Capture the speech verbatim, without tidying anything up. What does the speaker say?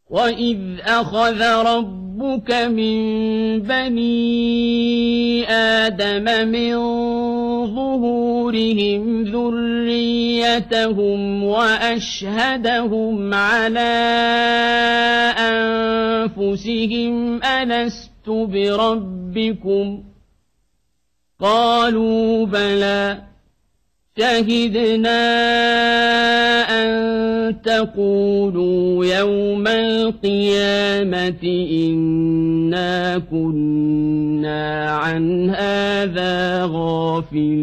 وَإِذْ أَخَذَ رَبُّكَ مِنْ بَنِي آدَمَ مِنْ ظُهُورِهِمْ ذُرِّيَّتَهُمْ وَأَشْهَدَهُمْ عَلَى أَنفُسِهِمْ أَلَسْتُ بِرَبِّكُمْ قَالُوا بَلَى شَهِدْنَا أَن تَقُولُوا يَوْمَ الْقِيَامَةِ إِنَّا كُنَّا عَنْ هَذَا غَافِلِينَ